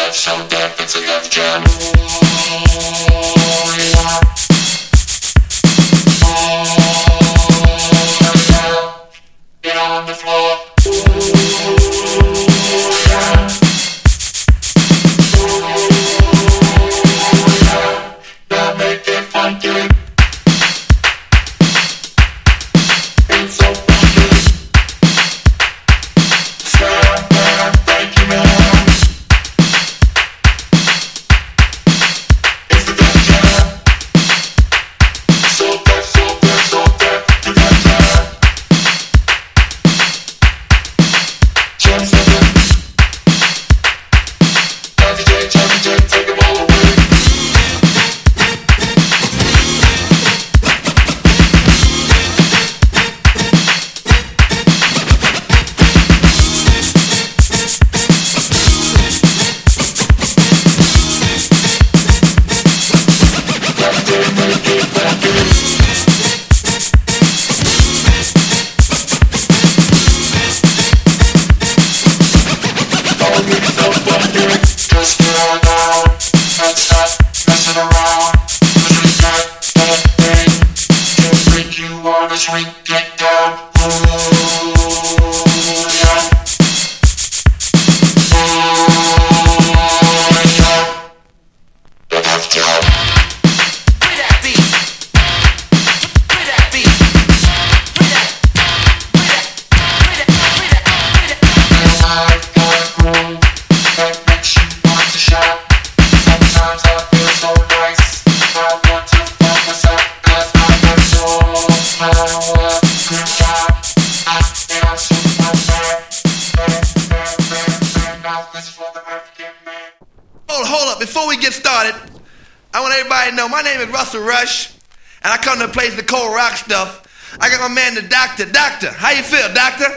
Hold up, before we get started, I want everybody to know my name is Russell Rush, and I come to play the cold rock stuff. I got my man, the Doctor. Doctor, how you feel, Doctor?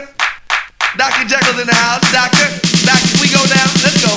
Dr. Jekyll's in the house. Doctor, we go down. Let's go.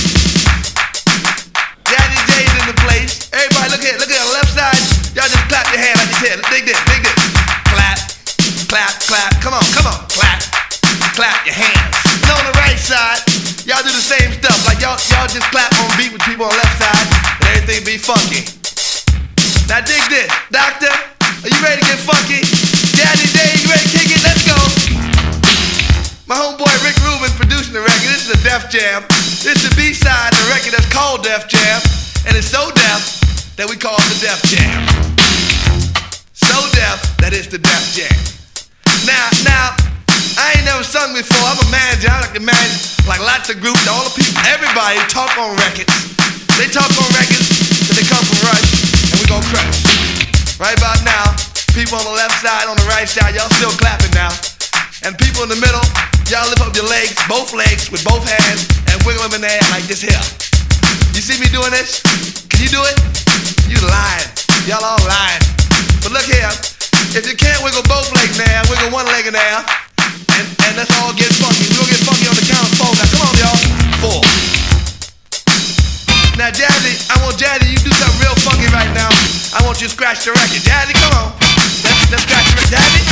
Daddy J's in the place. Everybody, look here, on the left side. Y'all just clap your hand like you said. Dig this. Clap, clap, clap. Come on, clap your hands. And on the right side, y'all do the same stuff. Like y'all just clap on beat with people on the left side, and everything be funky. Now dig this, Doctor. Are you ready to get funky? Daddy J, you ready to kick it? Let's go. My homeboy Rick Rubin producing the record. This is a Def Jam. This is the B-side of the record that's called Def Jam, and it's so deaf that we call it the Def Jam. So deaf that it's the Def Jam. Now, I ain't never sung before. I'm a manager. I like to manage like lots of groups. All the people, everybody talk on records. They talk on records that they come from Rush, and we gon' crush. Right about now, people on the left side, on the right side, y'all still clapping now. And people in the middle, y'all lift up your legs, both legs, with both hands, and wiggle them in the air like this here. You see me doing this? Can you do it? You lying. Y'all all lying. But look here, if you can't wiggle both legs in the air, wiggle one leg in the air, and let's all get funky. We're gonna get funky on the count of 4. Now come on, y'all. 4. Now Jazzy, I want Jazzy, you do something real funky right now. I want you to scratch the record. Jazzy, come on. Let's scratch the record. Jazzy.